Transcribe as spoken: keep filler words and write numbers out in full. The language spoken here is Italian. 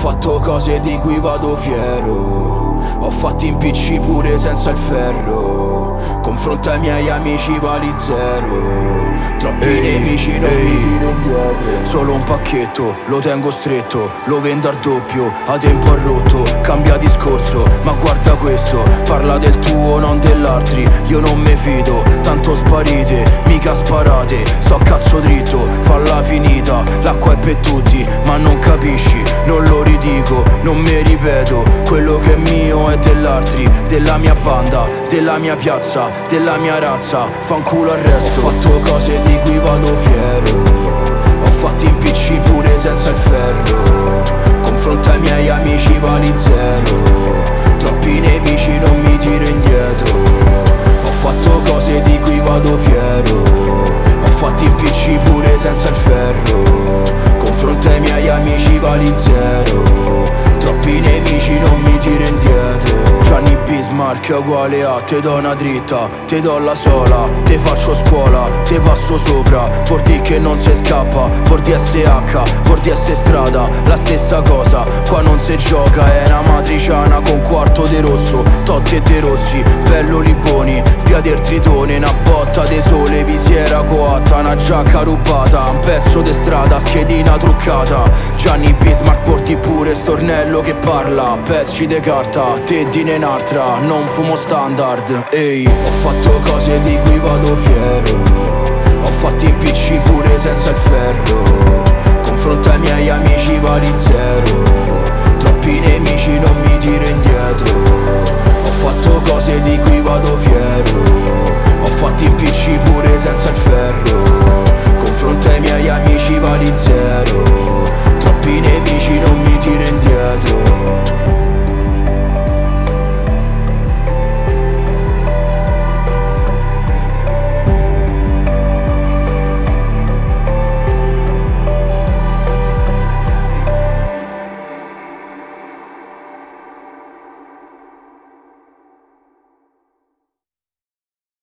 fatto cose di cui vado fiero, ho fatto impicci pure senza il ferro. Confronto ai miei amici vali zero. Troppi ehi, nemici non ehi. Mi tiro indietro. Solo un pacchetto, lo tengo stretto, lo vendo al doppio, a tempo rotto. Cambia discorso, ma guarda questo, parla del tuo, non dell'altri. Io non me fido, tanto sparite, mica sparate. Sto cazzo dritto, falla finita. L'acqua è per tutti, ma non capisci, non lo ridico, non mi ripeto. Quello che è mio è dell'altri, della mia banda, della mia piazza, della mia razza. Fanculo al resto. Ho fatto cose di cui vado fiero, ho fatto impicci pure senza il ferro. Confronto ai miei amici vali zero. Troppi nemici non mi tiro indietro. Ho fatto cose di cui vado fiero, ho fatto impicci pure senza il ferro. Confronto ai miei amici vali zero. Troppi nemici non mi tiro indietro. Gianni Bismarck è uguale a te do una dritta, te do la sola, te faccio scuola, te passo sopra. Por di che non si scappa, por di S H, por di S strada. La stessa cosa, qua non si gioca, è una matriciana con quarto de rosso. Totti e de rossi, bello Liboni, via del Tritone. Una botta de sole, visiera coatta, una giacca rubata, un pezzo de strada, schedina truccata. Gianni Bismarck porti pure stornello che parla, pezzi de carta, te di un'altra, non fumo standard, ehi. Ho fatto cose di cui vado fiero, ho fatto impicci pure senza il ferro. Confronto ai miei amici vali zero. Troppi nemici non mi tiro indietro. Ho fatto cose di cui vado fiero, ho fatto impicci pure senza il ferro. Confronto ai miei amici vali zero.